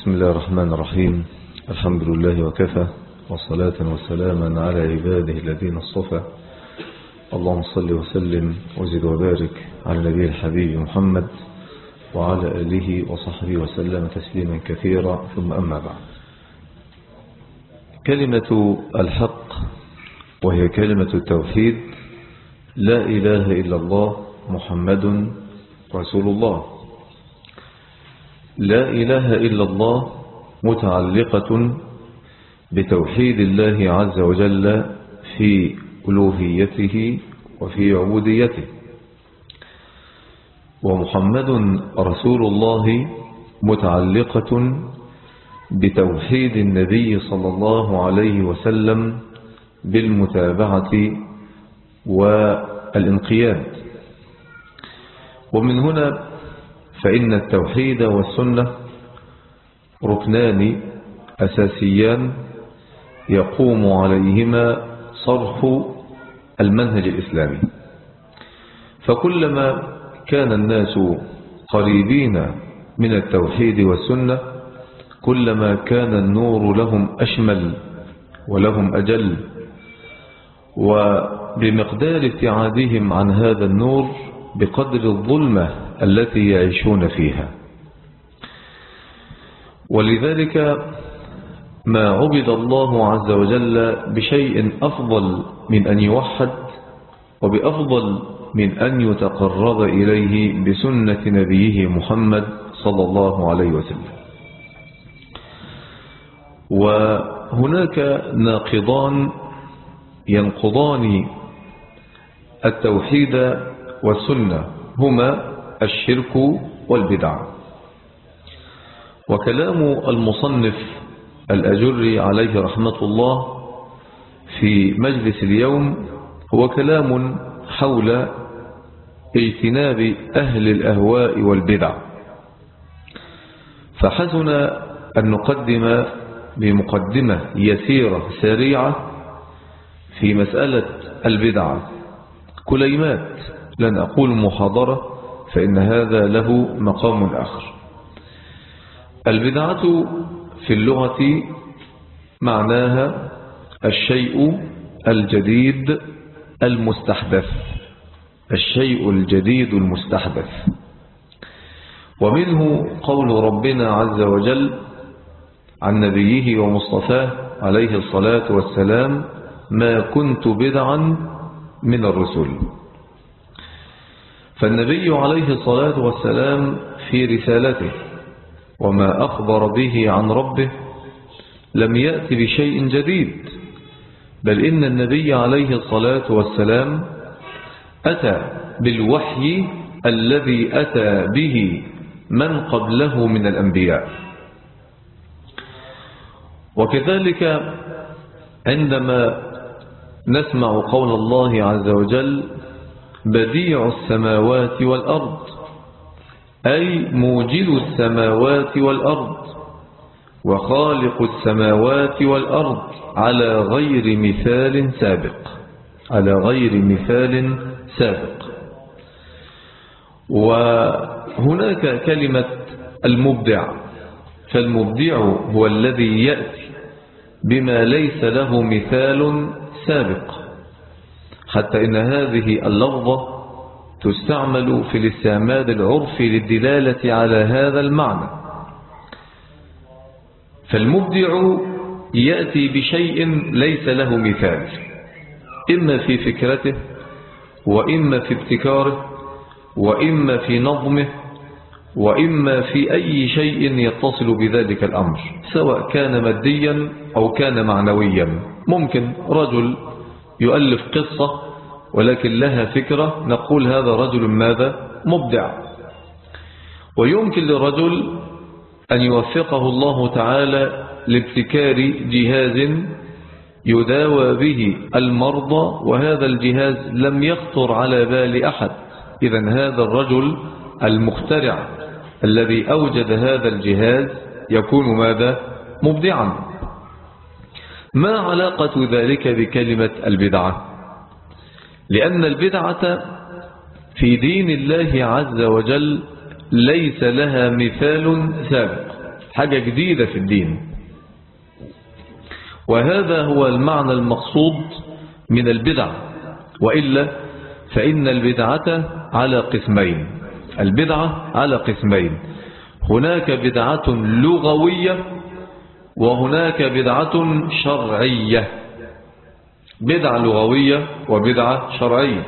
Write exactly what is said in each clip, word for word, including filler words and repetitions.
بسم الله الرحمن الرحيم. الحمد لله وكفى، والصلاة والسلاما على عباده الذين اصطفى. اللهم صل وسلم وزد وبارك على النبي الحبيب محمد وعلى آله وصحبه وسلم تسليما كثيرا، ثم أما بعد. كلمة الحق وهي كلمة التوحيد، لا إله إلا الله محمد رسول الله. لا إله إلا الله متعلقة بتوحيد الله عز وجل في ألوهيته وفي عبوديته، ومحمد رسول الله متعلقة بتوحيد النبي صلى الله عليه وسلم بالمتابعة والانقياد. ومن هنا فإن التوحيد والسنة ركنان أساسيان يقوم عليهما صرف المنهج الإسلامي. فكلما كان الناس قريبين من التوحيد والسنة كلما كان النور لهم أشمل ولهم أجل، وبمقدار ابتعادهم عن هذا النور بقدر الظلمة التي يعيشون فيها. ولذلك ما عبد الله عز وجل بشيء أفضل من أن يوحد، وبأفضل من أن يتقرب إليه بسنة نبيه محمد صلى الله عليه وسلم. وهناك ناقضان ينقضان التوحيد والسنة، هما الشرك والبدع. وكلام المصنف الأجري عليه رحمة الله في مجلس اليوم هو كلام حول اجتناب أهل الأهواء والبدع. فحسن أن نقدم بمقدمة يسيرة سريعة في مسألة البدعة، كليمات، لن أقول محاضرة فإن هذا له مقام آخر. البدعة في اللغة معناها الشيء الجديد المستحدث، الشيء الجديد المستحدث. ومنه قول ربنا عز وجل عن نبيه ومصطفاه عليه الصلاة والسلام: ما كنت بدعا من الرسل. فالنبي عليه الصلاة والسلام في رسالته وما أخبر به عن ربه لم يأتي بشيء جديد، بل إن النبي عليه الصلاة والسلام أتى بالوحي الذي أتى به من قبله من الأنبياء. وكذلك عندما نسمع قول الله عز وجل: بديع السماوات والأرض، أي موجد السماوات والأرض وخالق السماوات والأرض على غير مثال سابق، على غير مثال سابق. وهناك كلمة المبدع، فالمبدع هو الذي يأتي بما ليس له مثال سابق، حتى إن هذه اللفظة تستعمل في الاستعمال العرفي للدلالة على هذا المعنى. فالمبدع يأتي بشيء ليس له مثال، إما في فكرته وإما في ابتكاره وإما في نظمه وإما في أي شيء يتصل بذلك الأمر، سواء كان ماديا أو كان معنويا. ممكن رجل يؤلف قصة ولكن لها فكرة، نقول هذا رجل ماذا؟ مبدع. ويمكن لرجل أن يوفقه الله تعالى لابتكار جهاز يداوى به المرضى، وهذا الجهاز لم يخطر على بال أحد. إذن هذا الرجل المخترع الذي أوجد هذا الجهاز يكون ماذا؟ مبدعا. ما علاقة ذلك بكلمة البدعة؟ لأن البدعة في دين الله عز وجل ليس لها مثال سابق، حاجة جديدة في الدين. وهذا هو المعنى المقصود من البدع، وإلا فإن البدعة على قسمين. البدعة على قسمين، هناك بدعة لغوية وهناك بدعة شرعية. بدعة لغوية وبدعة شرعية.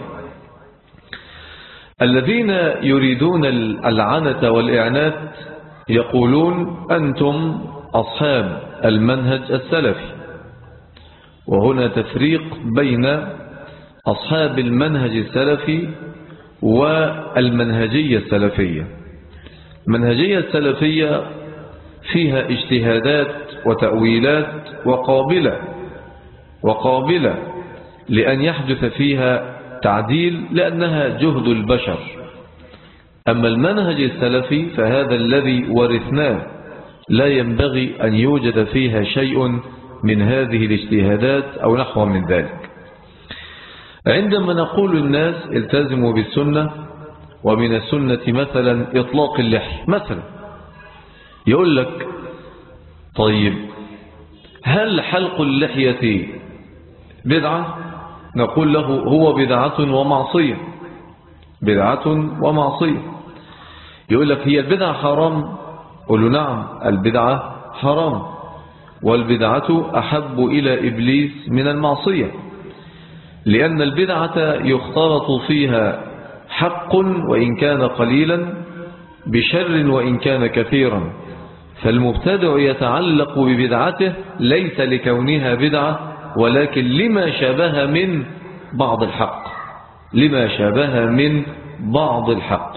الذين يريدون العنة والإعنات يقولون أنتم أصحاب المنهج السلفي، وهنا تفريق بين أصحاب المنهج السلفي والمنهجية السلفية. المنهجية السلفية فيها اجتهادات وتأويلات وقابلة وقابلة لأن يحدث فيها تعديل لأنها جهد البشر. أما المنهج السلفي فهذا الذي ورثناه لا ينبغي أن يوجد فيها شيء من هذه الاجتهادات أو نحو من ذلك. عندما نقول للناس التزموا بالسنة، ومن السنة مثلا إطلاق اللحية مثلا، يقول لك طيب هل حلق اللحية بدعة؟ نقول له هو بدعة ومعصية. بدعة ومعصية. يقول لك هي البدعة حرام؟ قل له نعم البدعة حرام، والبدعة أحب إلى إبليس من المعصية، لأن البدعة يختلط فيها حق وإن كان قليلا بشر وإن كان كثيرا، فالمبتدع يتعلق ببدعته ليس لكونها بدعة ولكن لما شابه من بعض الحق، لما شابه من بعض الحق.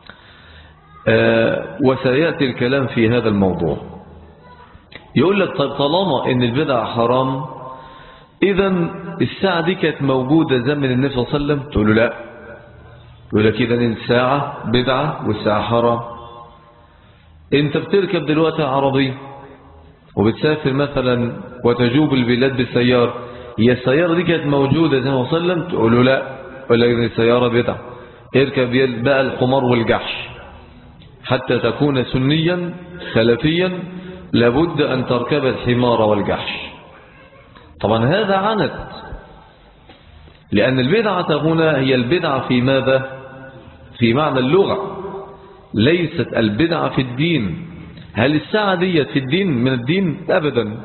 آه وسيأتي الكلام في هذا الموضوع. يقول لك طيب طالما ان البدع حرام، اذا الساعة دي كانت موجودة زمن النبي صلى الله عليه وسلم؟ تقول له لا. يقول لك اذا الساعة بدعة والساعة حرام. انت بتركب دلوقتي عربية وبتسافر مثلا وتجوب البلاد بالسيارة، هي السيارة دي كانت موجودة زي ما وسلم؟ تقول له لا. يقول لك السيارة بدعة. اركب بقى الحمار والجحش حتى تكون سنيا سلفيا، لابد أن تركب الحمار والجحش. طبعا هذا عنت، لأن البدعة هنا هي البدعة في ماذا؟ في معنى اللغة، ليست البدعة في الدين. هل الساعة دي في الدين من الدين؟ أبدا.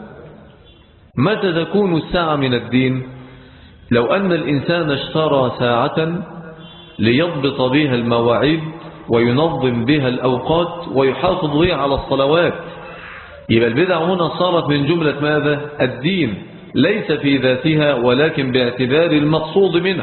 متى تكون الساعة من الدين؟ لو أن الإنسان اشترى ساعة ليضبط بها المواعيد وينظم بها الأوقات ويحافظ بها على الصلوات، يبقى البدع هنا صارت من جملة ماذا؟ الدين، ليس في ذاتها ولكن باعتبار المقصود منها.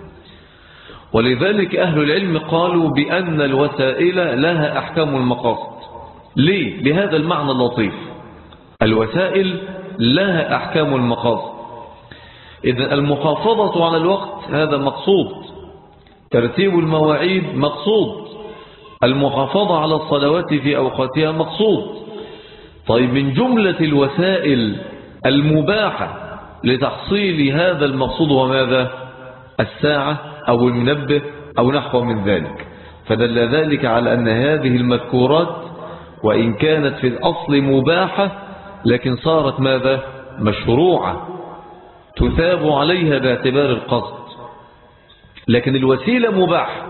ولذلك أهل العلم قالوا بأن الوسائل لها أحكام المقاصد. ليه؟ لهذا المعنى اللطيف، الوسائل لها أحكام المقاصد. إذن المحافظة على الوقت هذا مقصود، ترتيب المواعيد مقصود، المحافظة على الصلوات في أوقاتها مقصود. طيب من جملة الوسائل المباحة لتحصيل هذا المقصود وماذا؟ الساعة أو المنبه أو نحو من ذلك. فدل ذلك على أن هذه المذكورات وإن كانت في الأصل مباحة لكن صارت ماذا؟ مشروعة، تثاب عليها باعتبار القصد، لكن الوسيلة مباحة.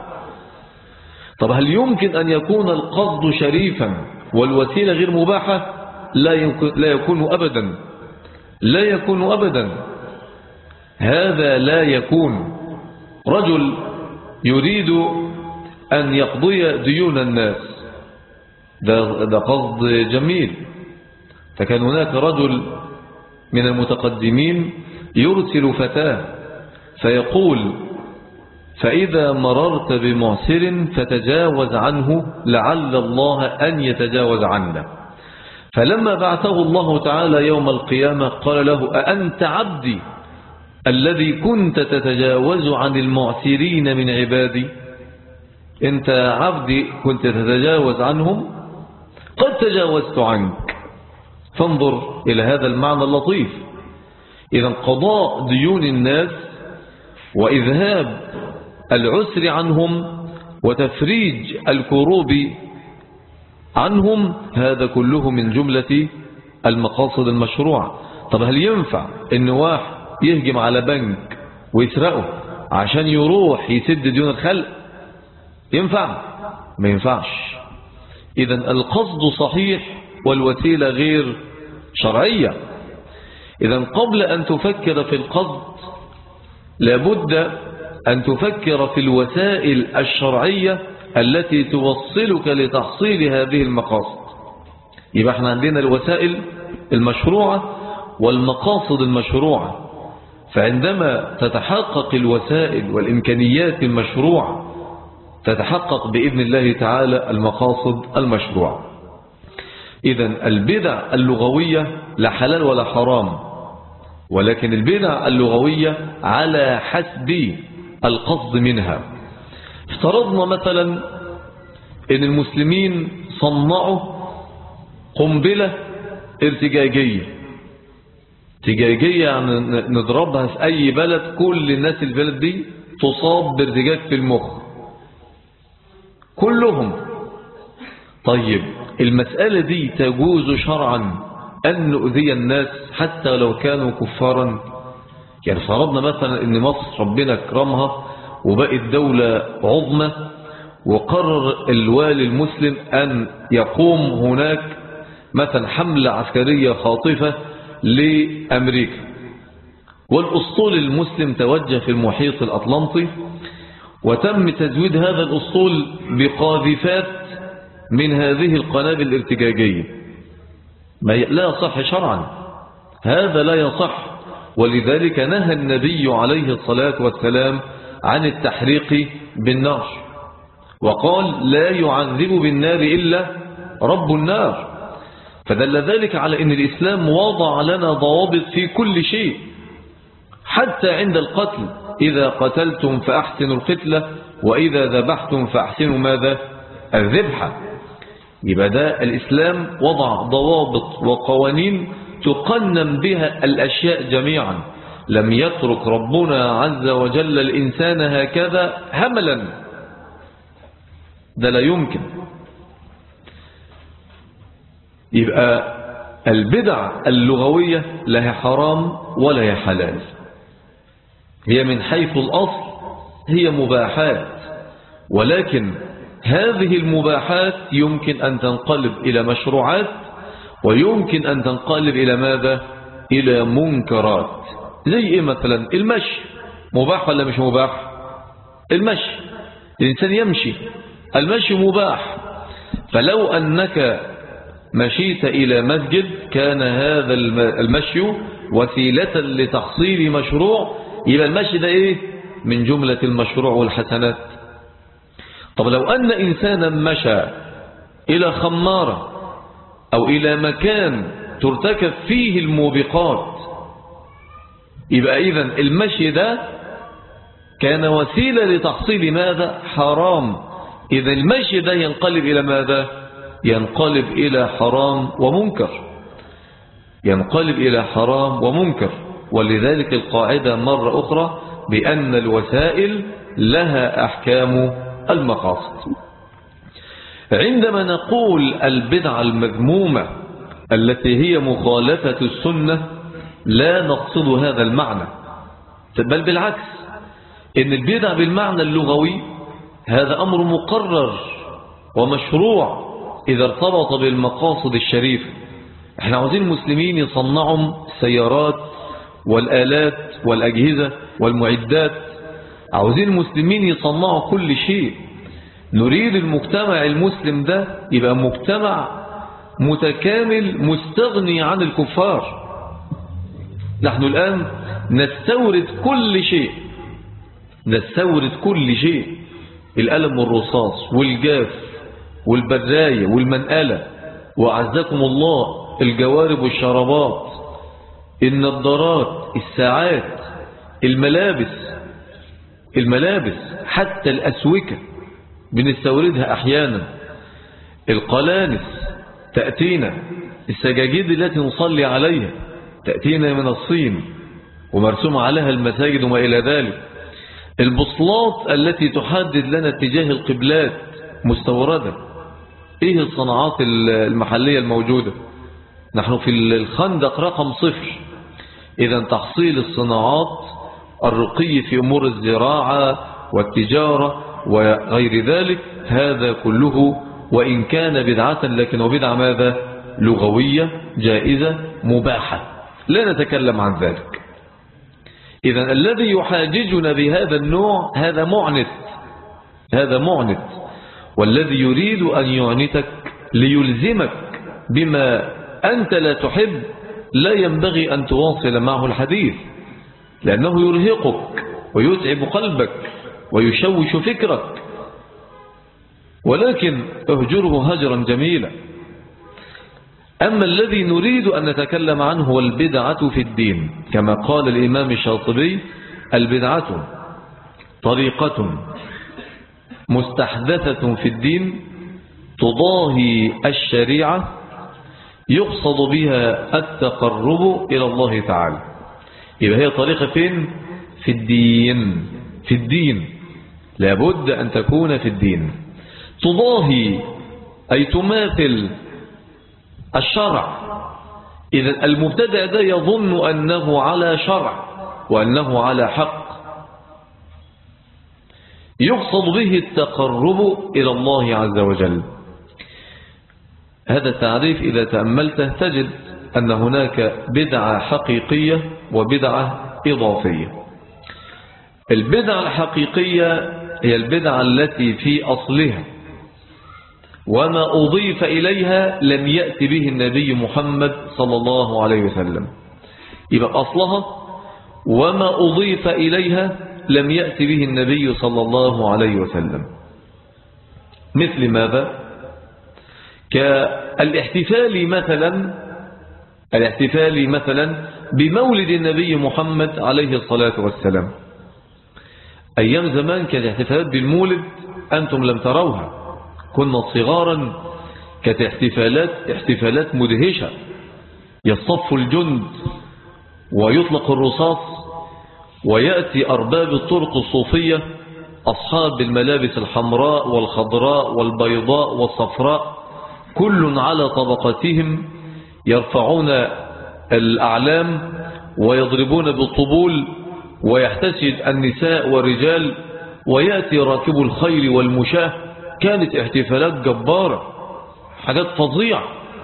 طب هل يمكن أن يكون القصد شريفا والوسيلة غير مباحة؟ لا يمكن، لا يكون أبدا، لا يكون أبدا. هذا لا يكون. رجل يريد أن يقضي ديون الناس، ده, ده قصد جميل. فكان هناك رجل من المتقدمين يرسل فتاة فيقول فإذا مررت بمعسر فتجاوز عنه لعل الله أن يتجاوز عنا. فلما بعثه الله تعالى يوم القيامة قال له أأنت عبدي الذي كنت تتجاوز عن المعسرين من عبادي؟ أنت عبدي كنت تتجاوز عنهم، قد تجاوزت عنك. فانظر إلى هذا المعنى اللطيف. إذا قضاء ديون الناس وإذهاب العسر عنهم وتفريج الكروب عنهم، هذا كله من جملة المقاصد المشروعة. طب هل ينفع ان واحد يهجم على بنك ويسرقه عشان يروح يسد ديون الخلق؟ ينفع؟ ما ينفعش. إذن القصد صحيح والوسيلة غير شرعية. إذن قبل أن تفكر في القصد لابد أن تفكر في الوسائل الشرعية التي توصلك لتحصيل هذه المقاصد. يبقى احنا عندنا الوسائل المشروعة والمقاصد المشروعة، فعندما تتحقق الوسائل والإمكانيات المشروعة تتحقق بإذن الله تعالى المقاصد المشروعة. إذن البدع اللغوية لا حلال ولا حرام، ولكن البدع اللغوية على حسب القصد منها. افترضنا مثلا ان المسلمين صنعوا قنبلة ارتجاجية. ارتجاجية يعني نضربها في اي بلد، كل الناس البلد دي تصاب بارتجاج في المخ كلهم. طيب المسألة دي تجوز شرعا أن نؤذي الناس حتى لو كانوا كفارا؟ يعني فرضنا مثلا أن مصر ربنا اكرمها وبقت دولة عظمى، وقرر الوالي المسلم أن يقوم هناك مثلا حملة عسكرية خاطفة لأمريكا، والأسطول المسلم توجه في المحيط الأطلنطي، وتم تزويد هذا الأسطول بقاذفات من هذه القنابل الارتجاجية. لا يصح شرعا، هذا لا يصح. ولذلك نهى النبي عليه الصلاة والسلام عن التحريق بالنار، وقال لا يعذب بالنار إلا رب النار. فدل ذلك على أن الإسلام وضع لنا ضوابط في كل شيء، حتى عند القتل: إذا قتلتم فأحسنوا القتلة، وإذا ذبحتم فأحسنوا ماذا؟ الذبحة. يبقى ده الإسلام وضع ضوابط وقوانين تقنن بها الأشياء جميعا. لم يترك ربنا عز وجل الإنسان هكذا هملا، ده لا يمكن. يبقى البدع اللغوية لا هي حرام ولا هي حلال، هي من حيث الأصل هي مباحات، ولكن هذه المباحات يمكن أن تنقلب إلى مشروعات، ويمكن أن تنقلب إلى ماذا؟ إلى منكرات. زي إيه مثلا؟ المشي مباح ولا مش مباح؟ المشي، الإنسان يمشي، المشي مباح. فلو أنك مشيت إلى مسجد كان هذا المشي وسيلة لتحصيل مشروع، يبقى المشي ده إيه؟ من جملة المشروع والحسنات. طب لو أن إنسانا مشى إلى خمارة أو إلى مكان ترتكب فيه الموبقات، يبقى إذن المشي ده كان وسيلة لتحصيل ماذا؟ حرام. إذا المشي ده ينقلب إلى ماذا؟ ينقلب إلى حرام ومنكر، ينقلب إلى حرام ومنكر. ولذلك القاعدة مرة أخرى بأن الوسائل لها أحكام المقاصد. عندما نقول البدعة المذمومة التي هي مخالفة السنة لا نقصد هذا المعنى، بل بالعكس، إن البدع بالمعنى اللغوي هذا أمر مقرر ومشروع إذا ارتبط بالمقاصد الشريفة. احنا عاوزين المسلمين يصنعوا السيارات والآلات والأجهزة والمعدات، عاوزين المسلمين يصنعوا كل شيء. نريد المجتمع المسلم ده يبقى مجتمع متكامل مستغني عن الكفار. نحن الآن نستورد كل شيء، نستورد كل شيء، القلم والرصاص والجاف والبراية والمنقلة، وأعزكم الله الجوارب والشرابات، النظارات، الساعات، الملابس، الملابس حتى الأسوكة بنستوردها أحيانا، القلانس تأتينا، السجاجيد التي نصلي عليها تأتينا من الصين ومرسوم عليها المساجد وما إلى ذلك، البوصلات التي تحدد لنا اتجاه القبلات مستوردة، ايه الصناعات المحلية الموجودة؟ نحن في الخندق رقم صفر. إذا تحصيل الصناعات الرقي في أمور الزراعة والتجارة وغير ذلك، هذا كله وإن كان بدعة لكنه بدعة ماذا؟ لغوية جائزة مباحة، لا نتكلم عن ذلك. إذا الذي يحاججنا بهذا النوع هذا معنت، هذا معنت، والذي يريد أن يعنتك ليلزمك بما أنت لا تحب لا ينبغي أن تواصل معه الحديث، لأنه يرهقك ويتعب قلبك ويشوش فكرك، ولكن اهجره هجرا جميلا. أما الذي نريد أن نتكلم عنه هو البدعة في الدين، كما قال الإمام الشاطبي: البدعة طريقة مستحدثة في الدين تضاهي الشريعة يقصد بها التقرب إلى الله تعالى. يبقى هي طريقة فين؟ في الدين، في الدين لابد أن تكون في الدين. تضاهي أي تماثل الشرع. إذا المبتدع ده يظن أنه على شرع وأنه على حق، يقصد به التقرب إلى الله عز وجل. هذا التعريف إذا تأملته تجد أن هناك بدعة حقيقية وبدعة إضافية. البدعة الحقيقية هي البدعة التي في أصلها وما أضيف إليها لم يأتي به النبي محمد صلى الله عليه وسلم. يبقى أصلها وما أضيف إليها لم يأتي به النبي صلى الله عليه وسلم. مثل ماذا؟ كالاحتفال مثلا، الاحتفال مثلا بمولد النبي محمد عليه الصلاة والسلام. أيام زمان كانت احتفالات بالمولد أنتم لم تروها، كنا صغارا، كانت احتفالات احتفالات مدهشة، يصطف الجند ويطلق الرصاص ويأتي أرباب الطرق الصوفية أصحاب الملابس الحمراء والخضراء والبيضاء والصفراء كل على طبقتهم يرفعون الأعلام ويضربون بالطبول ويحتشد النساء والرجال ويأتي راكب الخيل والمشاة. كانت احتفالات جبارة، حاجات فظيعة.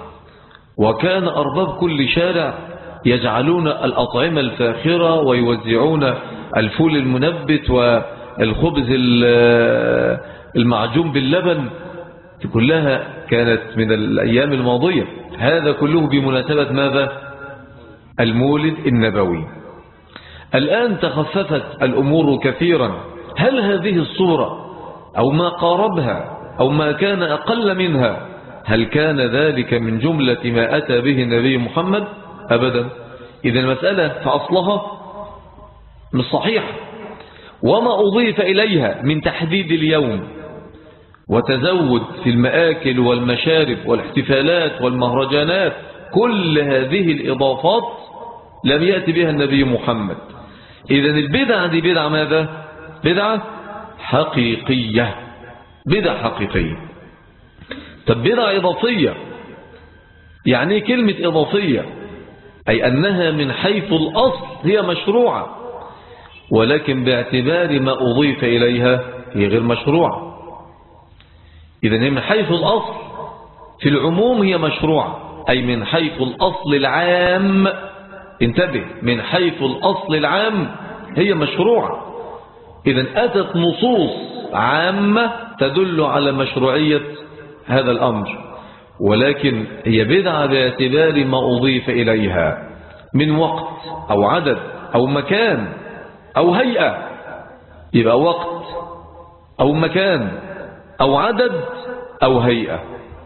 وكان أرباب كل شارع يجعلون الأطعمة الفاخرة ويوزعون الفول المنبت والخبز المعجون باللبن، كلها كانت من الأيام الماضية. هذا كله بمناسبة ماذا؟ المولد النبوي. الآن تخففت الأمور كثيرا. هل هذه الصورة أو ما قاربها أو ما كان أقل منها هل كان ذلك من جملة ما أتى به النبي محمد؟ أبدا. إذا المسألة فأصلها مش صحيح. وما أضيف إليها من تحديد اليوم وتزود في المآكل والمشارب والاحتفالات والمهرجانات، كل هذه الإضافات لم يأتي بها النبي محمد. إذا البدعة دي بدعة ماذا؟ بدعة حقيقية، بدعة حقيقية. طب بدعة إضافية يعني كلمة إضافية؟ أي أنها من حيث الأصل هي مشروعة، ولكن باعتبار ما أضيف إليها هي غير مشروعة. إذن هي من حيث الأصل في العموم هي مشروعة، أي من حيث الأصل العام، انتبه، من حيث الأصل العام هي مشروعة. إذن أتت نصوص عامة تدل على مشروعية هذا الأمر، ولكن هي بدعة باعتبار ما أضيف إليها من وقت أو عدد أو مكان أو هيئة. يبقى وقت أو مكان أو عدد أو هيئة.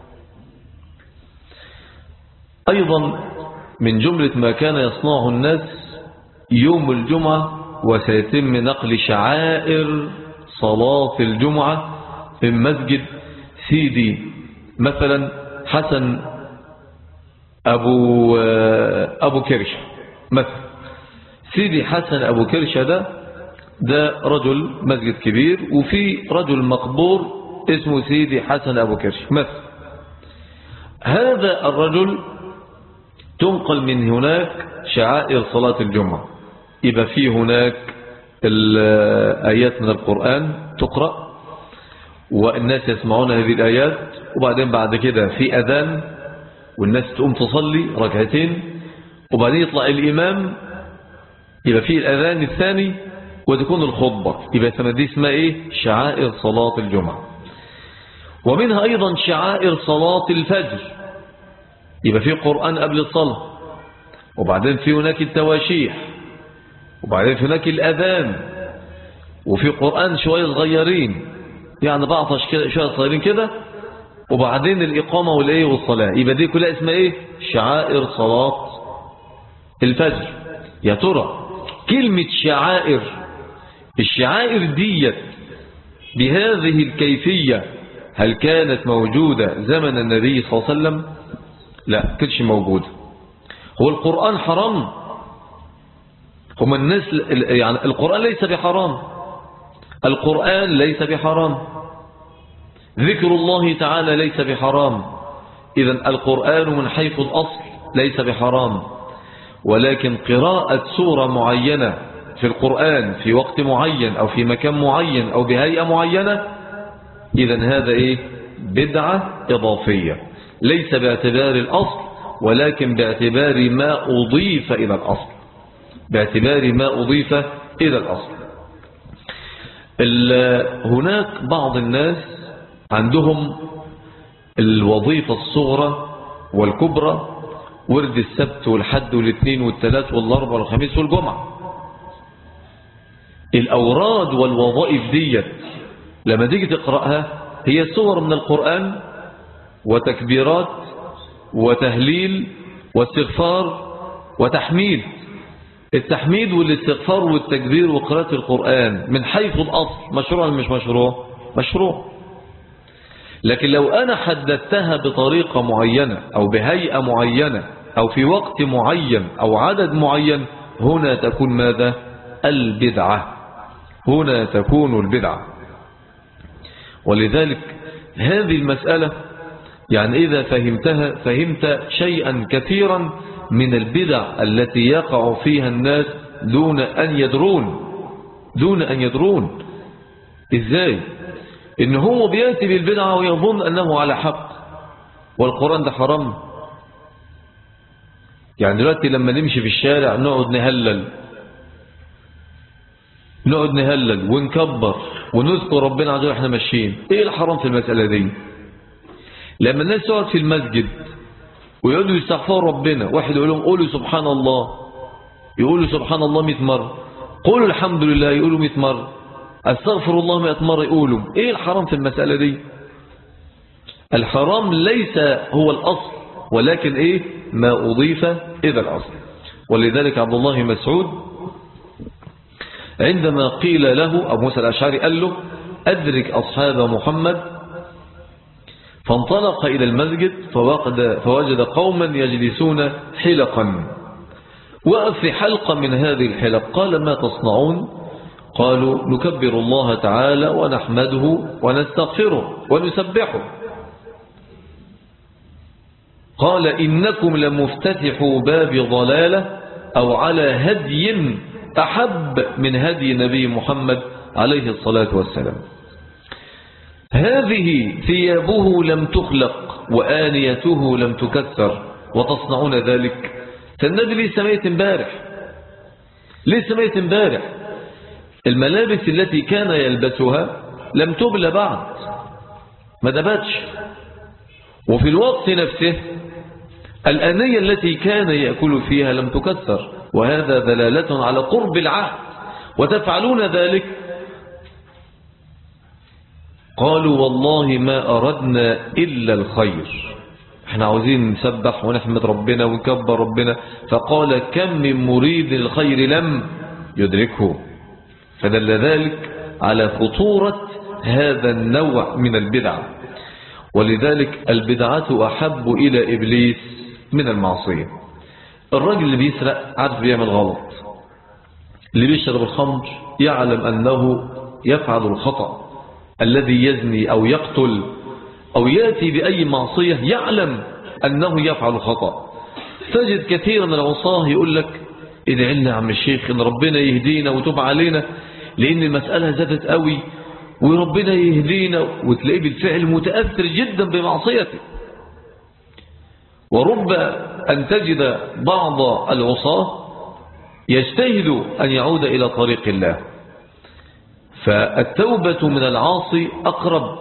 أيضا من جملة ما كان يصنعه الناس يوم الجمعة، وسيتم نقل شعائر صلاة الجمعة في مسجد سيدي مثلا حسن أبو, أبو كرشة مثلا. سيدي حسن أبو كرشة ده ده رجل مسجد كبير، وفي رجل مقبور اسمه سيدي حسن أبو كرشة مثلا. هذا الرجل تنقل من هناك شعائر صلاة الجمعة، يبقى في هناك الآيات من القرآن تقرأ والناس يسمعون هذه الآيات، وبعدين بعد كده في أذان والناس تقوم تصلي ركعتين، وبعدين يطلع الإمام يبقى في الأذان الثاني وتكون الخطبة، يبقى دي اسمها إيه؟ شعائر صلاة الجمعة. ومنها أيضا شعائر صلاة الفجر، يبقى في قرآن قبل الصلاة، وبعدين في هناك التواشيح، وبعدين في هناك الأذان، وفي قرآن شوية صغيرين يعني بعطش كده شوية صغيرين كده، وبعدين الإقامة والإيه والصلاة، يبقى دي كلها اسمها إيه؟ شعائر صلاة الفجر. يا ترى كلمة شعائر، الشعائر ديت بهذه الكيفية هل كانت موجودة زمن النبي صلى الله عليه وسلم؟ لا، كانتش موجودة. هو القرآن حرام؟ هم الناس يعني القرآن ليس بحرام، القرآن ليس بحرام، ذكر الله تعالى ليس بحرام، إذن القرآن من حيث الأصل ليس بحرام، ولكن قراءة سورة معينة في القرآن في وقت معين أو في مكان معين أو بهيئة معينة، إذن هذا إيه؟ بدعة إضافية، ليس باعتبار الأصل ولكن باعتبار ما أضيف إلى الأصل، باعتبار ما أضيف إلى الأصل. هناك بعض الناس عندهم الوظيفة الصغرى والكبرى، ورد السبت والحد والاثنين والثلاث والاربع والخميس والجمعة. الأوراد والوظائف ديت لما تيجي تقرأها هي صور من القرآن وتكبيرات وتهليل واستغفار وتحميد. التحميد والاستغفار والتكبير وقراءة القرآن من حيث الأصل مشروع مش مشروع؟ مشروع. لكن لو أنا حددتها بطريقة معينة أو بهيئة معينة أو في وقت معين أو عدد معين، هنا تكون ماذا؟ البدعة، هنا تكون البدعة. ولذلك هذه المسألة يعني إذا فهمتها فهمت شيئا كثيرا من البدع التي يقع فيها الناس دون أن يدرون دون أن يدرون إزاي؟ إن هو بيأتي بالبدعة ويظن أنه على حق والقرآن ده حرام. يعني دلوقتي لما نمشي في الشارع نقعد نهلل نقعد نهلل ونكبر ونذكر ربنا عز وجل احنا ماشيين، ايه الحرام في المسألة دي؟ لما الناس تقعد في المسجد ويقولوا يستغفروا ربنا، واحد يقول لهم قولوا سبحان الله، يقولوا سبحان الله مئة مرة، قولوا الحمد لله يقولوا مئة مرة، استغفر الله مئة مرة يقولوا، ايه الحرام في المسألة دي؟ الحرام ليس هو الأصل ولكن ايه؟ ما أضيف إلى الأصل. ولذلك عبد الله مسعود عندما قيل له، أبو موسى الأشعري قال له أدرك أصحاب محمد، فانطلق إلى المسجد فوجد قوما يجلسون حلقا، وقف في حلقة من هذه الحلق، قال ما تصنعون؟ قالوا نكبر الله تعالى ونحمده ونستغفره ونسبحه. قال إنكم لمفتتحوا باب ضلالة أو على هدي أحب من هدي نبي محمد عليه الصلاة والسلام. هذه ثيابه لم تخلق وآنيته لم تكسر وتصنعون ذلك. فالنبي لسه ميت امبارح، لسه ميت امبارح، الملابس التي كان يلبسها لم تبلى بعد، ما دبتش، وفي الوقت نفسه الآنية التي كان يأكل فيها لم تكسر، وهذا دلالة على قرب العهد، وتفعلون ذلك. قالوا والله ما أردنا إلا الخير، احنا عاوزين نسبح ونحمد ربنا ونكبر ربنا. فقال كم من مريد الخير لم يدركه. فدل ذلك على خطورة هذا النوع من البدع. ولذلك البدعة أحب إلى إبليس من المعصية. الرجل اللي بيسرق عارف بيعمل غلط، اللي بيشرب الخمر يعلم أنه يفعل الخطأ، الذي يزني أو يقتل أو يأتي بأي معصية يعلم أنه يفعل خطأ. تجد كثيرا من العصاه يقول لك ادعي لنا يا عم الشيخ ان ربنا يهدينا وتوب علينا لأن المسألة زادت قوي وربنا يهدينا، وتلاقيه بالفعل متأثر جدا بمعصيته. ورب أن تجد بعض العصاه يجتهد أن يعود إلى طريق الله. فالتوبة من العاصي أقرب.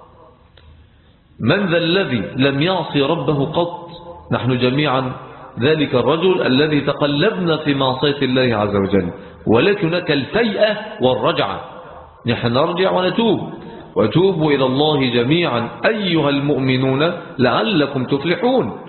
من ذا الذي لم يعصي ربه قط؟ نحن جميعا ذلك الرجل الذي تقلبنا في معصية الله عز وجل، ولكن هناك الفيئة والرجعة. نحن نرجع ونتوب، وتوبوا إلى الله جميعا أيها المؤمنون لعلكم تفلحون.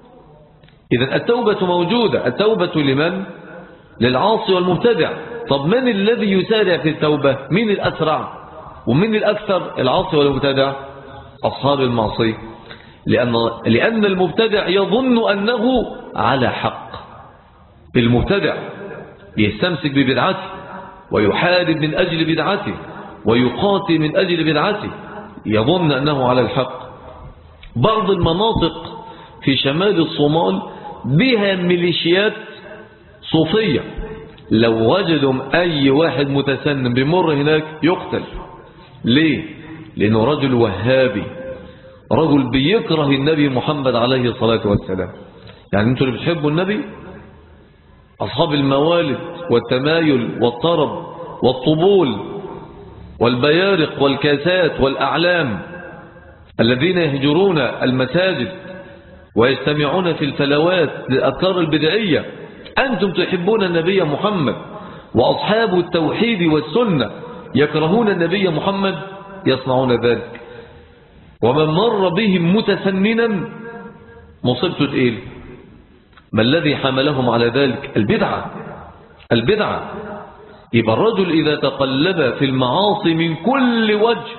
إذن التوبة موجودة. التوبة لمن؟ للعاصي والمبتدع. طب من الذي يسارع في التوبة؟ من الأسرع ومن الأكثر؟ العاصي والمبتدع، أصحاب المعصية. لأن, لأن المبتدع يظن أنه على حق. المبتدع يستمسك ببدعته ويحارب من أجل بدعته ويقاتل من أجل بدعته، يظن أنه على الحق. بعض المناطق في شمال الصومال بها ميليشيات صوفية، لو وجدوا أي واحد متسنن بمر هناك يقتل. ليه؟ لأنه رجل وهابي، رجل بيكره النبي محمد عليه الصلاة والسلام. يعني انتوا اللي بتحبوا النبي، أصحاب الموالد والتمايل والطرب والطبول والبيارق والكاسات والأعلام الذين يهجرون المساجد ويجتمعون في الفلوات للأذكار البدعية، أنتم تحبون النبي محمد، وأصحاب التوحيد والسنة يكرهون النبي محمد، يصنعون ذلك. ومن مر بهم متسننا مصيبته تقيل. ما الذي حملهم على ذلك؟ البدعة. البدعة. يبقى الرجل إذا تقلب في المعاصي من كل وجه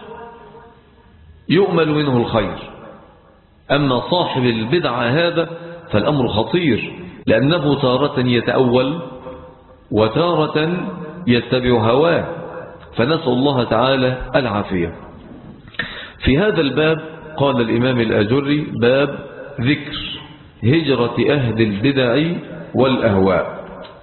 يؤمل منه الخير. أما صاحب البدعة هذا فالأمر خطير، لأنه تارة يتأول وتارة يتبع هواه، فنسأل الله تعالى العافية. في هذا الباب قال الإمام الآجري: باب ذكر هجرة أهل البدع والأهواء.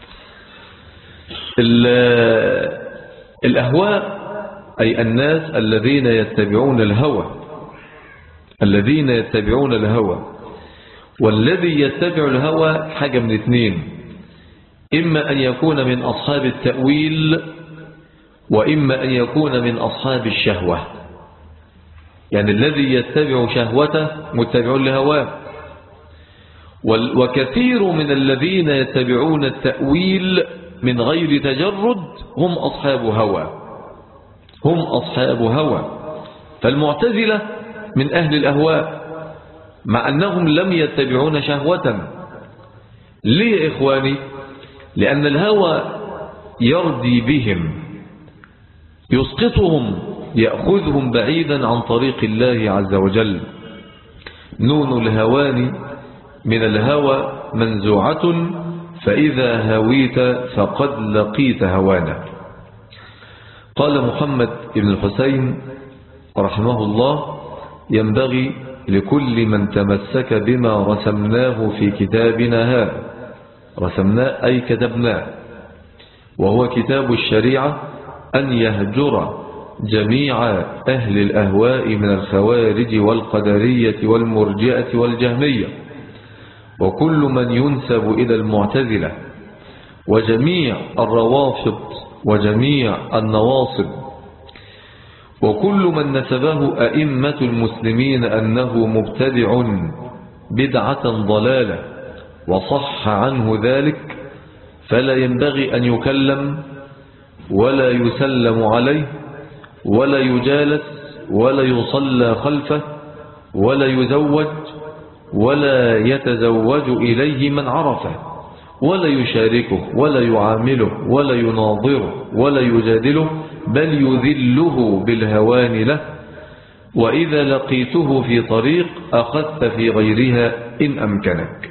الأهواء أي الناس الذين يتبعون الهوى، الذين يتبعون الهوى. والذي يتبع الهوى حاجة من اثنين: إما أن يكون من أصحاب التأويل، وإما أن يكون من أصحاب الشهوة. يعني الذي يتبع شهوته متبع لهواه. وكثير من الذين يتبعون التأويل من غير تجرد هم أصحاب هوى، هم أصحاب هوى. فالمعتزلة من أهل الأهواء مع أنهم لم يتبعون شهوة. ليه يا إخواني؟ لأن الهوى يردي بهم، يسقطهم، يأخذهم بعيدا عن طريق الله عز وجل. نون الهوان من الهوى منزوعة، فإذا هويت فقد لقيت هوانا. قال محمد بن الحسين رحمه الله: ينبغي لكل من تمسك بما رسمناه في كتابنا هذا، رسمناه أي كتبناه، وهو كتاب الشريعة، أن يهجر جميع أهل الأهواء من الخوارج والقدرية والمرجئة والجهمية، وكل من ينسب إلى المعتزلة، وجميع الروافض وجميع النواصب، وكل من نسبه أئمة المسلمين أنه مبتدع بدعة ضلالة وصح عنه ذلك، فلا ينبغي أن يكلم ولا يسلم عليه ولا يجالس ولا يصلى خلفه ولا يزوج ولا يتزوج إليه من عرفه، ولا يشاركه ولا يعامله ولا يناظره ولا يجادله، بل يذله بالهوان له. وإذا لقيته في طريق أخذت في غيرها إن أمكنك.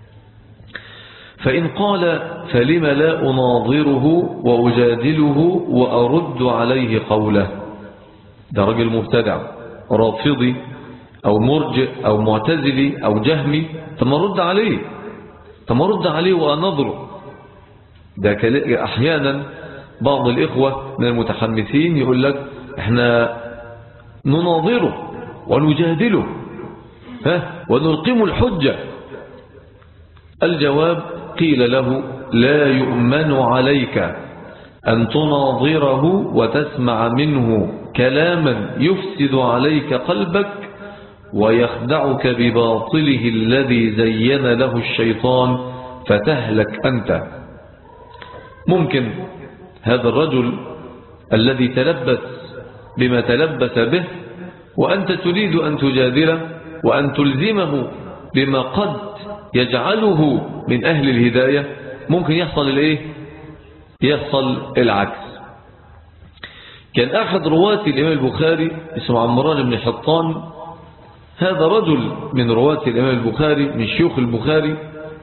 فإن قال: فلم لا أناظره وأجادله وأرد عليه قوله؟ ده رجل مبتدع رافضي أو مرجئ أو معتزلي أو جهمي، ثم رد عليه ثم رد عليه وأنظره. ده أحيانا بعض الإخوة من المتحمسين يقول لك احنا نناظره ونجادله ها ونلقم الحجة. الجواب قيل له لا يؤمن عليك أن تناظره وتسمع منه كلاما يفسد عليك قلبك ويخدعك بباطله الذي زين له الشيطان فتهلك أنت. ممكن هذا الرجل الذي تلبس بما تلبس به وأنت تريد أن تجادله وأن تلزمه بما قد يجعله من أهل الهداية، ممكن يحصل الإيه؟ يحصل العكس. كان أحد رواة الإمام البخاري اسمه عمران بن حطان، هذا رجل من رواة الإمام البخاري من شيوخ البخاري،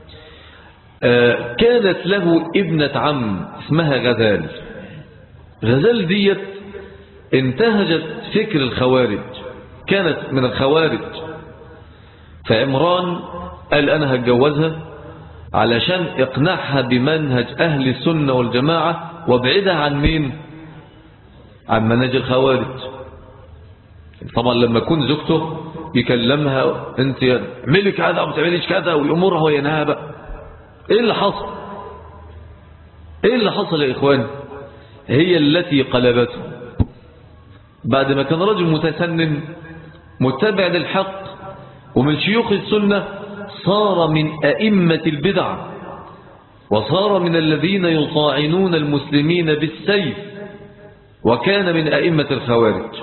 كانت له ابنة عم اسمها غزال. غزال ديت انتهجت فكر الخوارج، كانت من الخوارج. فعمران قال أنا هتجوزها علشان اقنعها بمنهج أهل السنة والجماعة وابعدها عن مين؟ عن منهج الخوارج. طبعا لما يكون زوجته يكلمها انت اعملي كذا وما تعمليش كذا ويأمرها وينهاها بقى. ايه اللي حصل؟ ايه اللي حصل يا اخوان؟ هي التي قلبته. بعد ما كان رجل متسنن متبع للحق ومن شيوخ السنة صار من أئمة البدع وصار من الذين يطاعنون المسلمين بالسيف وكان من أئمة الخوارج.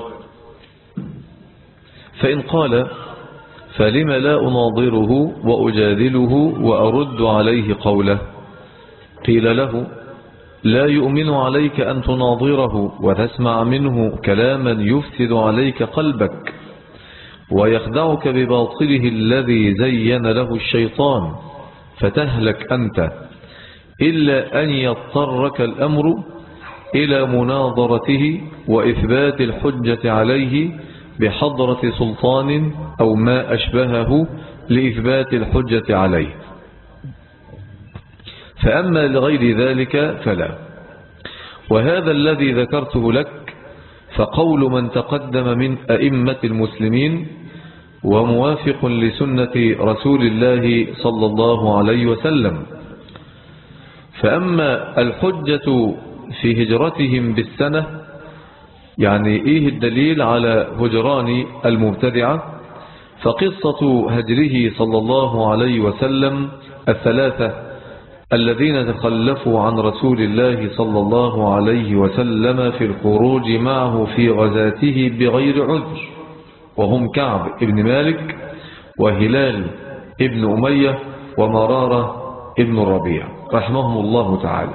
فإن قال فلم لا أناظره وأجادله وأرد عليه قوله؟ قيل له لا يؤمن عليك أن تناظره وتسمع منه كلاما يفسد عليك قلبك ويخدعك بباطله الذي زين له الشيطان فتهلك أنت، إلا أن يضطرك الأمر إلى مناظرته وإثبات الحجة عليه بحضرة سلطان أو ما أشبهه لإثبات الحجة عليه. فأما لغير ذلك فلا. وهذا الذي ذكرته لك فقول من تقدم من أئمة المسلمين وموافق لسنة رسول الله صلى الله عليه وسلم. فأما الحجة في هجرتهم بالسنة، يعني إيه الدليل على هجران المبتدعة؟ فقصة هجره صلى الله عليه وسلم الثلاثة الذين تخلفوا عن رسول الله صلى الله عليه وسلم في الخروج معه في غزاته بغير عذر، وهم كعب ابن مالك وهلال ابن أمية ومرارة ابن الربيع رحمهم الله تعالى.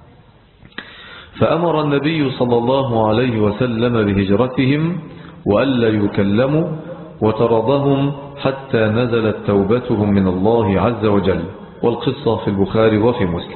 فأمر النبي صلى الله عليه وسلم بهجرتهم وألا يكلموا وطردهم حتى نزلت توبتهم من الله عز وجل. والقصة في البخاري وفي مسلم.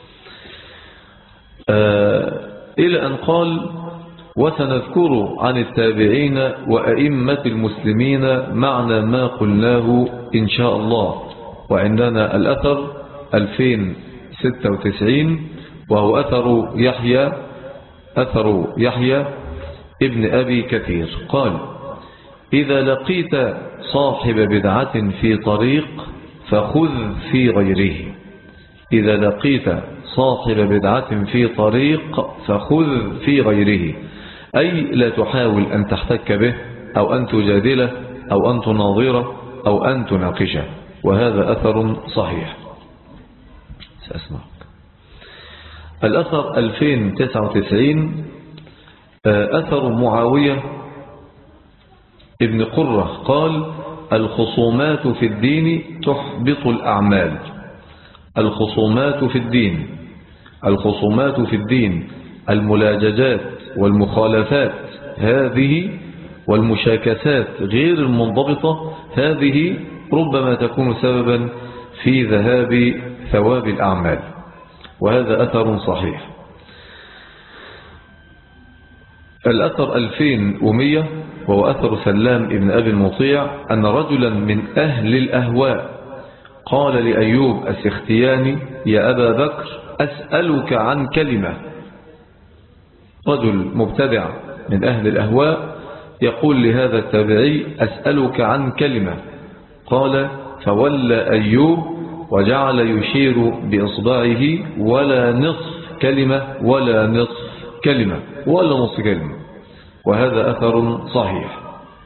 آه إلى أن قال وسنذكر عن التابعين وأئمة المسلمين معنى ما قلناه إن شاء الله. وعندنا الأثر ألفين وستة وتسعين وهو أثر يحيى أثر يحيى ابن أبي كثير قال إذا لقيت صاحب بدعة في طريق فخذ في غيره. إذا لقيت صاحب بدعة في طريق فخذ في غيره، أي لا تحاول أن تحتك به أو أن تجادله أو أن تناظره أو أن تناقشه. وهذا أثر صحيح. سأسمعك. الأثر ألفين وتسعة وتسعين أثر معاوية ابن قرة قال الخصومات في الدين تحبط الأعمال. الخصومات في الدين الخصومات في الدين الملاججات والمخالفات هذه والمشاكسات غير المنضبطة هذه ربما تكون سببا في ذهاب ثواب الأعمال. وهذا أثر صحيح. الأثر ألفين ومئة وهو أثر سلام ابن أبي المطيع أن رجلا من أهل الأهواء قال لأيوب السختياني يا أبا بكر أسألك عن كلمة. رجل مبتدع من أهل الأهواء يقول لهذا التابعي أسألك عن كلمة. قال فولى أيوب وجعل يشير بإصبعه ولا نصف كلمة ولا نصف كلمة ولا نصف كلمة، وهذا أثر صحيح.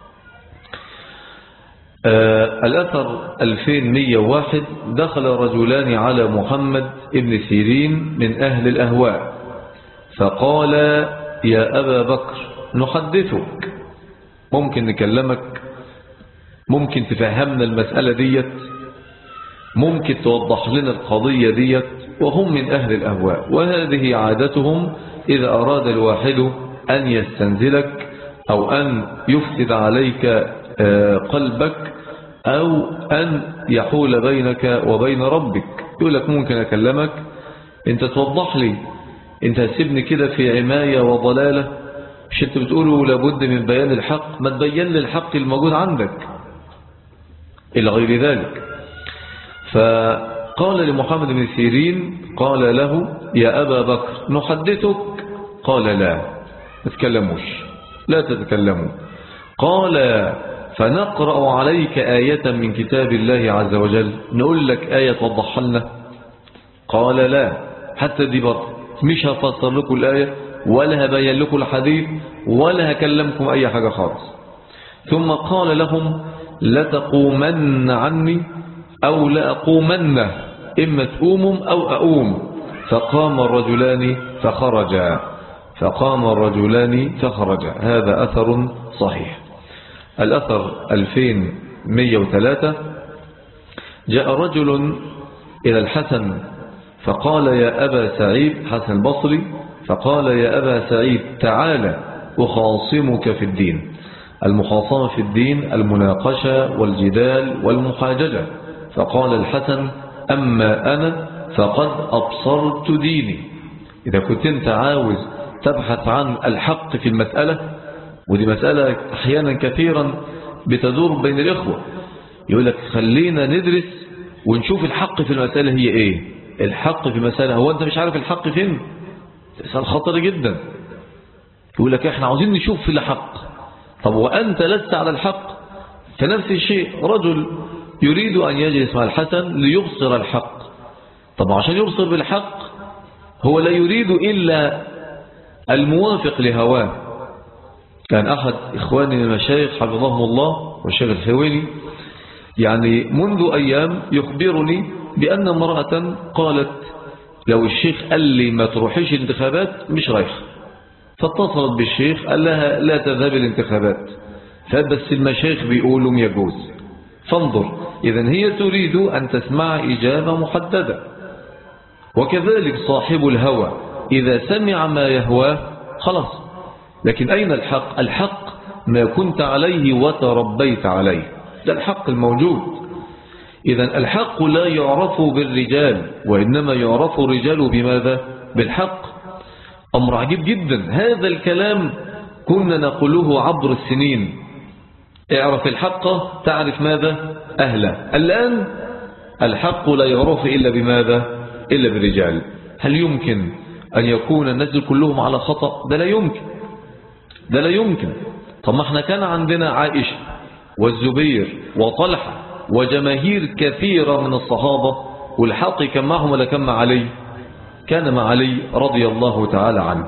آه الأثر ألفين ومئة وواحد دخل رجلان على محمد ابن سيرين من أهل الأهواء فقال يا أبا بكر نحدثك، ممكن نكلمك، ممكن تفهمنا المسألة ديت، ممكن توضح لنا القضية ديت. وهم من أهل الأهواء، وهذه عادتهم إذا أراد الواحد أن يستنزلك أو أن يفسد عليك قلبك أو أن يحول بينك وبين ربك، يقول لك ممكن أكلمك أنت توضح لي، أنت هتسيبني كده في عماية وضلالة، مش أنت بتقولوا لابد من بيان الحق، ما تبين لي الحق الموجود عندك إلى غير ذلك. فقال لمحمد بن سيرين قال له يا أبا بكر نحدثك، قال لا ما تتكلموش لا تتكلموا. قال فنقرأ عليك آية من كتاب الله عز وجل، نقول لك آية توضح لنا. قال لا، حتى دي برضه مش هفسر لكم الآية ولا هبين لكم الحديث ولا هكلمكم أي حاجة خالص. ثم قال لهم لتقومن عني أو لأقومن، إما تقوموا أو أقوم. فقام الرجلان فخرجا فقام الرجلان فخرجا هذا أثر صحيح. الأثر ألفين ومئة وثلاثة جاء رجل إلى الحسن فقال يا أبا سعيد، حسن البصري، فقال يا أبا سعيد تعالى أخاصمك في الدين. المخاصمة في الدين المناقشة والجدال والمحاججة. فقال الحسن أما أنا فقد أبصرت ديني. إذا كنت أنت عاوز تبحث عن الحق في المسألة، ودي مسألة أحيانا كثيرا بتدور بين الإخوة، يقول لك خلينا ندرس ونشوف الحق في المسألة هي إيه. الحق في المسألة هو أنت مش عارف الحق فين؟ إنسان خطر جدا. يقول لك إحنا عاوزين نشوف في الحق، طب وأنت لست على الحق. فنفس الشيء رجل يريد أن يجلس مع الحسن ليبصر الحق، طب عشان يبصر بالحق هو لا يريد إلا الموافق لهواه. كان أحد إخواني من المشايخ حفظهم الله والشيخ الحويني يعني منذ أيام يخبرني بأن امرأة قالت لو الشيخ قال لي ما تروحيش الانتخابات مش رايح، فاتصلت بالشيخ قال لها لا تذهب الانتخابات، فبس المشايخ بيقولوا يجوز. فانظر، إذن هي تريد أن تسمع إجابة محددة. وكذلك صاحب الهوى إذا سمع ما يهواه خلاص. لكن أين الحق؟ الحق ما كنت عليه وتربيت عليه، ده الحق الموجود. إذن الحق لا يعرف بالرجال، وإنما يعرف الرجال بماذا؟ بالحق. أمر عجيب جدا، هذا الكلام كنا نقوله عبر السنين. اعرف الحق تعرف ماذا؟ أهله. الآن الحق لا يعرف إلا بماذا؟ إلا بالرجال. هل يمكن أن يكون الناس كلهم على خطأ؟ ده لا يمكن، ده لا يمكن. طب ما احنا كان عندنا عائشة والزبير وطلحة وجماهير كثيرة من الصحابة، والحق كان معهم ولا كان مع علي؟ كان مع علي رضي الله تعالى عنه.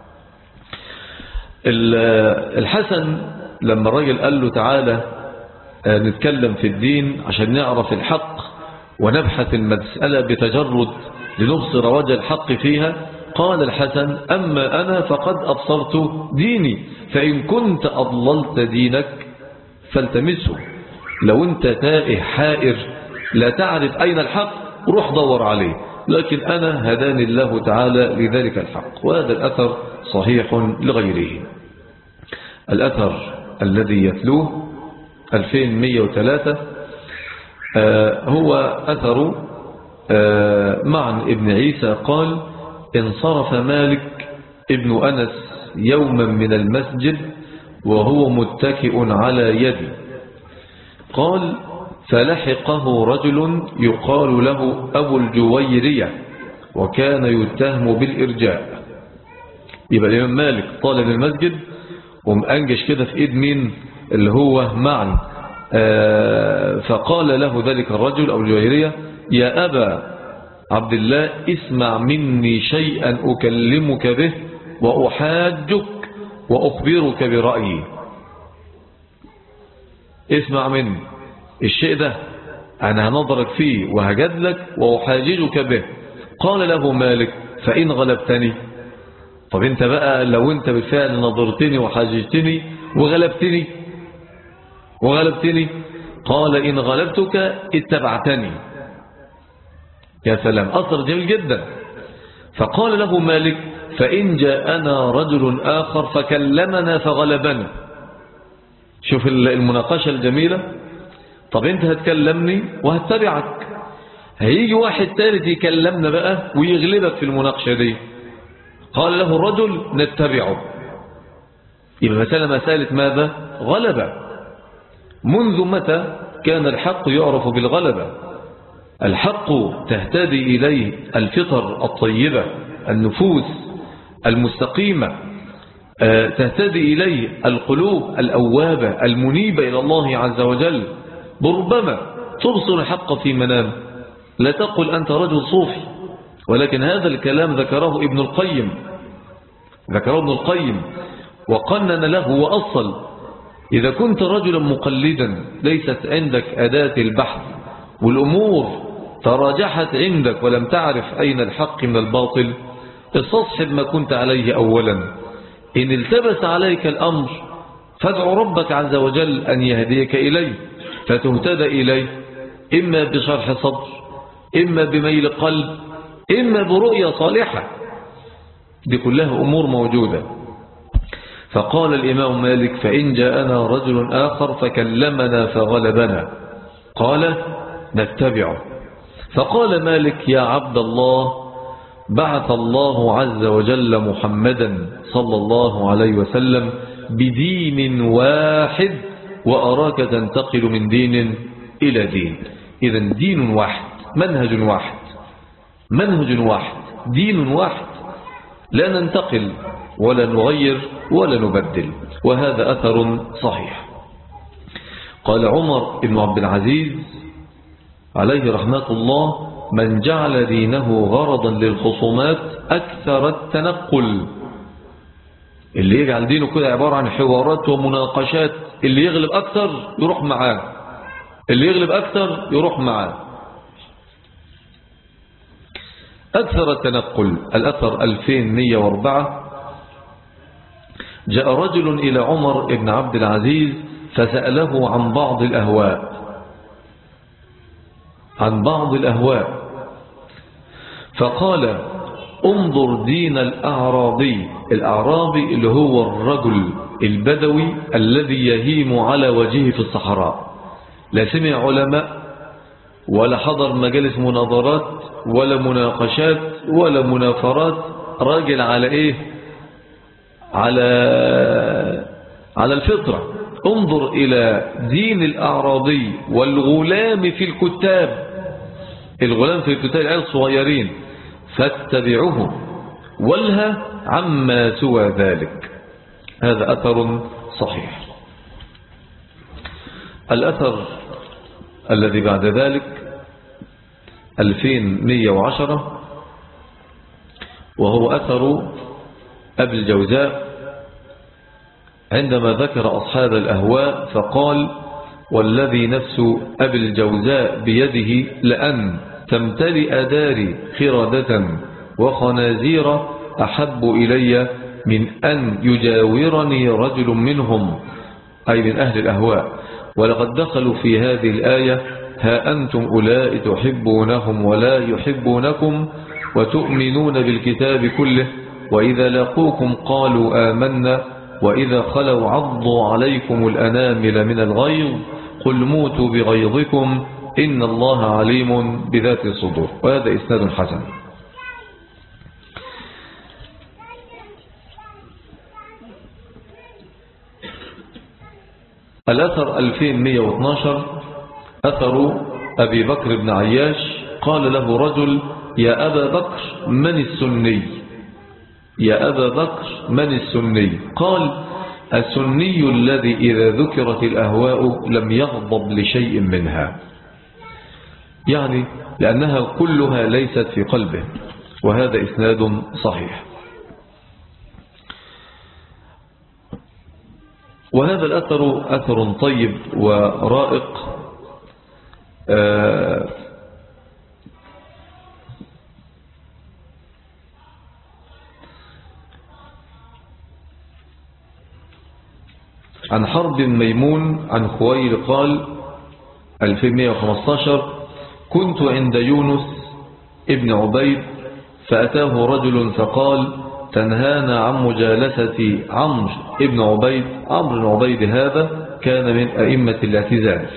الحسن لما الرجل قال له تعالى نتكلم في الدين عشان نعرف الحق ونبحث المسألة بتجرد لنبصر وجه الحق فيها، قال الحسن أما أنا فقد أبصرت ديني، فإن كنت أضللت دينك فالتمسه. لو أنت تائه حائر لا تعرف أين الحق روح دور عليه، لكن أنا هداني الله تعالى لذلك الحق. وهذا الأثر صحيح لغيره. الأثر الذي يتلوه ألفين ومئة وثلاثة آه هو أثر آه معن ابن عيسى قال انصرف مالك ابن أنس يوما من المسجد وهو متكئ على يدي. قال فلحقه رجل يقال له أبو الجويرية وكان يتهم بالإرجاء. يبقى الإمام مالك طالب المسجد ومأنجش كده في إيد مين اللي هو معن. آه فقال له ذلك الرجل أبو الجويرية يا أبا عبد الله اسمع مني شيئا أكلمك به وأحاجك وأخبرك برأيي. اسمع مني الشيء ده أنا هنظرك فيه وهجدلك وأحاججك به. قال له مالك فإن غلبتني. طب انت بقى لو انت بالفعل نظرتني وحاججتني وغلبتني وغلبتني قال إن غلبتك اتبعتني. يا سلام أثر جميل جدا. فقال له مالك فإن جاءنا رجل آخر فكلمنا فغلبنا. شوف المناقشة الجميلة. طب انت هتكلمني وهتبعك، هيجي واحد ثالث يكلمنا بقى ويغلبك في المناقشة دي. قال له الرجل نتبعه. يبقى مسألة مسألة ماذا؟ غلبة. منذ متى كان الحق يعرف بالغلبة؟ الحق تهتدي إليه الفطر الطيبة، النفوس المستقيمة، تهتدي إليه القلوب الأوابة المنيبة إلى الله عز وجل. بربما تبصر الحق في منام، لا تقل أنت رجل صوفي، ولكن هذا الكلام ذكره ابن القيم ذكره ابن القيم وقنن له وأصل. إذا كنت رجلا مقلدا ليست عندك أداة البحث والأمور تراجحت عندك ولم تعرف أين الحق من الباطل، استصحب ما كنت عليه أولا. إن التبس عليك الأمر فادع ربك عز وجل أن يهديك إليه فتهتدى إليه، إما بشرح صدر، إما بميل قلب، إما برؤية صالحة. دي كلها أمور موجودة. فقال الإمام مالك فإن جاءنا رجل آخر فكلمنا فغلبنا قال نتبعه. فقال مالك يا عبد الله بعث الله عز وجل محمدا صلى الله عليه وسلم بدين واحد وأراك تنتقل من دين إلى دين. إذن دين واحد، منهج واحد، منهج واحد، دين واحد، لا ننتقل ولا نغير ولا نبدل. وهذا أثر صحيح. قال عمر بن عبد العزيز عليه رحمة الله من جعل دينه غرضا للخصومات أكثر التنقل. اللي يجعل دينه كده عبارة عن حوارات ومناقشات، اللي يغلب أكثر يروح معاه، اللي يغلب أكثر يروح معاه. أكثر التنقل. الأثر ألفين ومئة وأربعة جاء رجل إلى عمر بن عبد العزيز فسأله عن بعض الأهواء عن بعض الأهواء فقال انظر دين الأعرابي. الأعرابي اللي هو الرجل البدوي الذي يهيم على وجهه في الصحراء، لا سمع علماء ولا حضر مجالس مناظرات ولا مناقشات ولا منافرات، راجل على ايه؟ على على الفطرة. انظر إلى دين الأعرابي والغلام في الكتاب، الغلام في الكتاب العيال الصغيرين، فاتبعوه والها عما سوى ذلك. هذا أثر صحيح. الأثر الذي بعد ذلك ألفين ومئة وعشرة وهو أثر أبي الجوزاء عندما ذكر أصحاب الأهواء فقال والذي نفس أبي الجوزاء بيده لأن تمتلئ داري خردة وخنازير أحب إلي من أن يجاورني رجل منهم، أي من أهل الأهواء. ولقد دخلوا في هذه الآية ها أنتم أولئك تحبونهم ولا يحبونكم وتؤمنون بالكتاب كله وإذا لقوكم قالوا آمنا وإذا خلوا عضوا عليكم الأنامل من الغيظ قل موتوا بغيظكم إن الله عليم بذات الصدور. وهذا إسناد حسن. الأثر ألفين ومئة واثني عشر أثر أبي بكر بن عياش قال له رجل: يا أبا بكر من السني؟ يا أبا بكر من السني؟ قال: السني الذي إذا ذكرت الأهواء لم يغضب لشيء منها، يعني لأنها كلها ليست في قلبه. وهذا إسناد صحيح. وهذا الأثر أثر طيب ورائق. آه عن حرب ميمون عن خويل قال ألفين ومئة وخمسة عشر: كنت عند يونس ابن عبيد فأتاه رجل فقال: تنهانا عن مجالسة عمرو ابن عبيد. عمرو بن عبيد هذا كان من أئمة الاعتزال،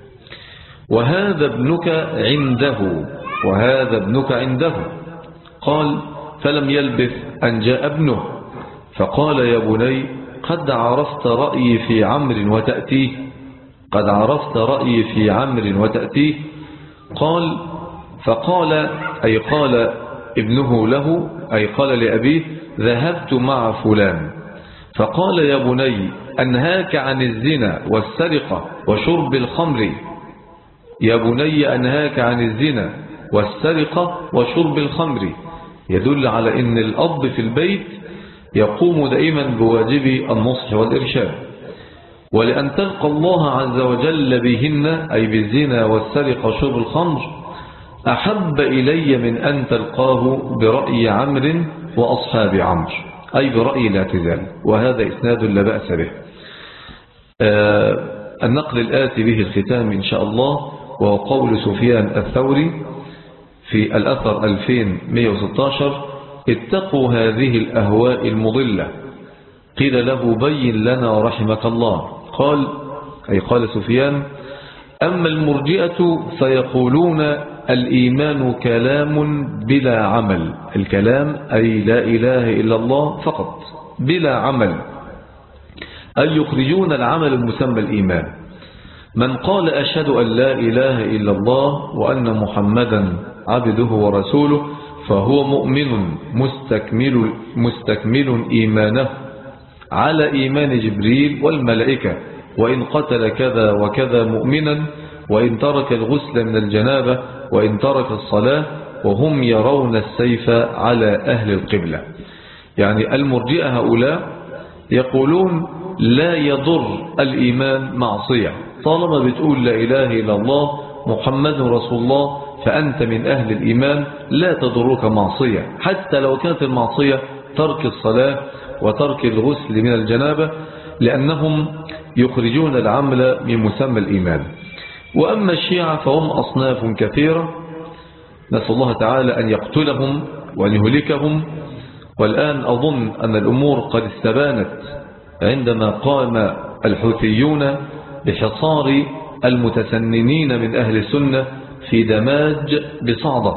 وهذا ابنك عنده وهذا ابنك عنده. قال: فلم يلبث أن جاء ابنه فقال: يا بني، قد عرفت رأيي في عمرو وتأتيه قد عرفت رأيي في عمرو وتأتيه. قال: فقال أي قال ابنه له أي قال لأبيه: ذهبت مع فلان فقال: يا بني، أنهاك عن الزنا والسرقة وشرب الخمر. يا بني أنهاك عن الزنا والسرقة وشرب الخمر. يدل على أن الأب في البيت يقوم دائما بواجب النصح والإرشاد. ولأن تلقى الله عز وجل بهن أي بالزنا والسرقة وشرب الخمر أحب إلي من أن تلقاه برأي عمرو وأصحاب عمرو، أي برأي الاعتزال. وهذا إسناد لا بأس به. آه النقل الآتي به الختام إن شاء الله وهو قول سفيان الثوري في الأثر ألفين ومئة وستة عشر: اتقوا هذه الأهواء المضلة. قيل له: بين لنا رحمك الله. قال أي قال سفيان: أما المرجئة فيقولون الإيمان كلام بلا عمل. الكلام أي لا إله إلا الله فقط بلا عمل، أي يخرجون العمل المسمى الإيمان. من قال أشهد أن لا إله إلا الله وأن محمدا عبده ورسوله فهو مؤمن مستكمل, مستكمل إيمانه على إيمان جبريل والملائكة، وإن قتل كذا وكذا مؤمنا، وإن ترك الغسل من الجنابة، وإن ترك الصلاة، وهم يرون السيف على أهل القبلة. يعني المرجئة هؤلاء يقولون لا يضر الإيمان معصية، طالما بتقول لا إله إلا الله محمد رسول الله فأنت من أهل الإيمان، لا تضرك معصية، حتى لو كانت المعصية ترك الصلاة وترك الغسل من الجنابة، لأنهم يخرجون العمل من مسمى الإيمان. وأما الشيعة فهم أصناف كثيرة، نسأل الله تعالى أن يقتلهم وأن يهلكهم. والآن أظن أن الأمور قد استبانت عندما قام الحوثيون بحصار المتسننين من أهل السنة في دماج بصعدة،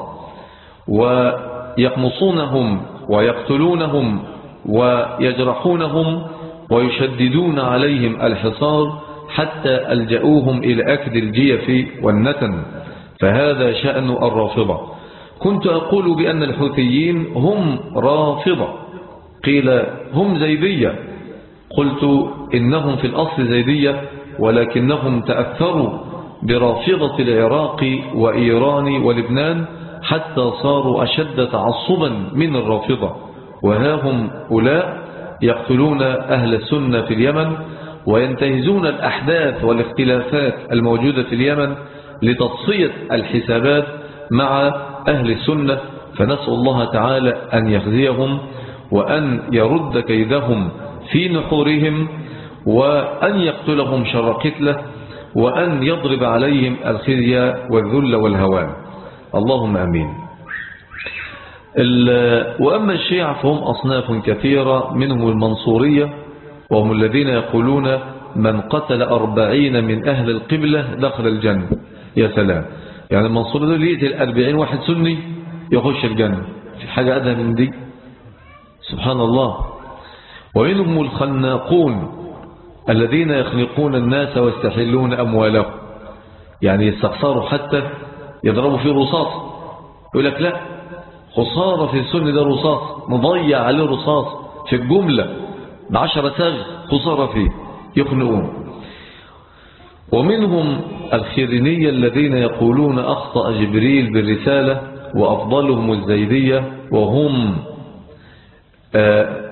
ويقمصونهم ويقتلونهم ويجرحونهم ويشددون عليهم الحصار حتى ألجأوهم إلى أكل الجيف والنتن. فهذا شأن الرافضة. كنت أقول بأن الحوثيين هم رافضة، قيل هم زيدية، قلت إنهم في الأصل زيدية، ولكنهم تأثروا برافضة العراق وإيران ولبنان حتى صاروا أشد تعصبا من الرافضة. وها هم أولاء يقتلون أهل السنة في اليمن، وينتهزون الأحداث والاختلافات الموجودة في اليمن لتصفية الحسابات مع أهل السنة. فنسأل الله تعالى أن يخزيهم وأن يرد كيدهم في نحورهم، وأن يقتلهم شر قتله، وأن يضرب عليهم الخزي والذل والهوان. اللهم أمين. وأما الشيعة فهم أصناف كثيرة، منهم المنصورية، وهم الذين يقولون من قتل أربعين من أهل القبلة دخل الجنة. يا سلام، يعني المنصورية دول يقتل أربعين واحد سني يخش الجنة، في حاجة أدنى من دي؟ سبحان الله. ومنهم الخناقون، الذين يخلقون الناس ويستحلون أموالهم، يعني يستخسروا حتى يضربوا فيه رصاص، يقول لك لا خسارة في السن ده رصاص، نضيع عليه رصاص في الجملة بعشرة ساغ خسارة فيه، يخنقون. ومنهم الخيرينية الذين يقولون أخطأ جبريل بالرسالة، وأفضلهم الزيدية، وهم آه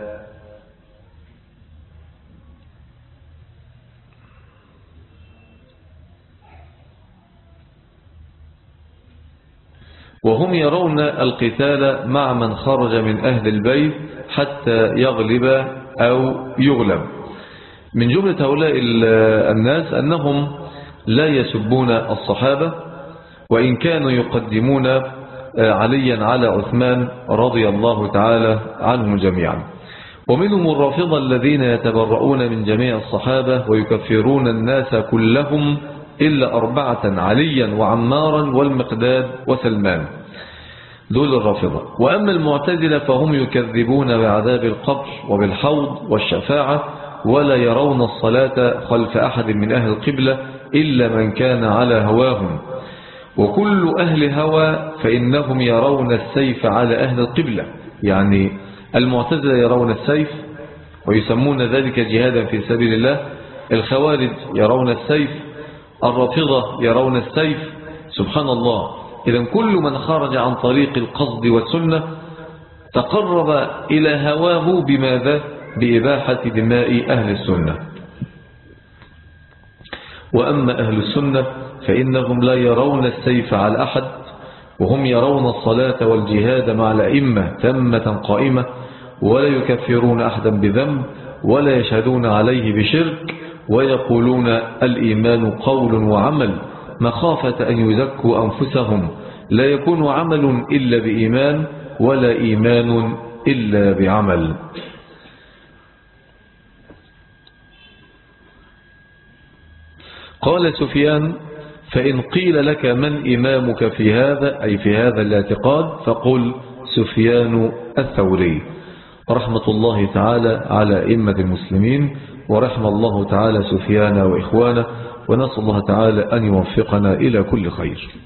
وهم يرون القتال مع من خرج من أهل البيت حتى يغلب أو يغلب. من جملة هؤلاء الناس أنهم لا يسبون الصحابة، وإن كانوا يقدمون عليا على عثمان رضي الله تعالى عنهم جميعا. ومنهم الرافضة الذين يتبرؤون من جميع الصحابة ويكفرون الناس كلهم إلا أربعة: عليا وعمارا والمقداد وسلمان، دول الرافضة. وأما المعتزلة فهم يكذبون بعذاب القبر وبالحوض والشفاعة، ولا يرون الصلاة خلف أحد من أهل القبلة إلا من كان على هواهم، وكل أهل هوى فإنهم يرون السيف على أهل القبلة. يعني المعتزلة يرون السيف ويسمون ذلك جهادا في سبيل الله، الخوارج يرون السيف، الرافضة يرون السيف. سبحان الله. إذن كل من خرج عن طريق القصد والسنة تقرب إلى هواه بماذا؟ بإباحة دماء أهل السنة. وأما أهل السنة فإنهم لا يرون السيف على أحد، وهم يرون الصلاة والجهاد مع الأئمة تامة قائمة، ولا يكفرون أحدا بذنب، ولا يشهدون عليه بشرك، ويقولون الإيمان قول وعمل مخافة أن يزكوا أنفسهم، لا يكون عمل إلا بإيمان، ولا إيمان إلا بعمل. قال سفيان: فإن قيل لك من إمامك في هذا، أي في هذا الاعتقاد، فقل سفيان الثوري رحمة الله تعالى على أئمة المسلمين، ورحم الله تعالى سفيان وإخوانه، ونسأل الله تعالى أن يوفقنا إلى كل خير.